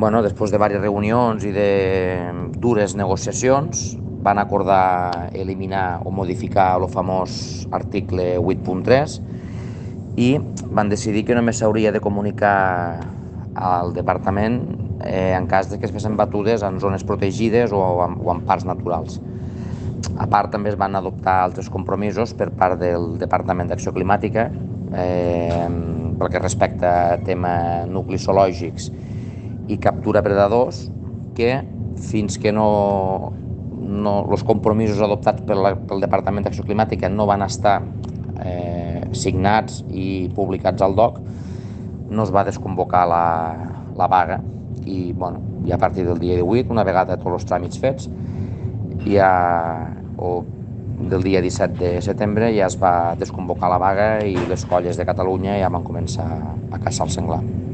Després de diverses reunions i de dures negociacions, van acordar eliminar o modificar el famós article 8.3 i van decidir que només s'hauria de comunicar al departament en cas de que es fessin batudes en zones protegides o en parcs naturals. A part, també es van adoptar altres compromisos per part del Departament d'Acció Climàtica pel que respecta a tema nuclis zoològics i captura predadors, que fins que els compromisos adoptats pel Departament d'Acció Climàtica no van estar signats i publicats al DOC, no es va desconvocar la vaga i a partir del dia 18, una vegada tots els tràmits fets, del dia 17 de setembre ja es va desconvocar la vaga i les colles de Catalunya ja van començar a caçar el senglar.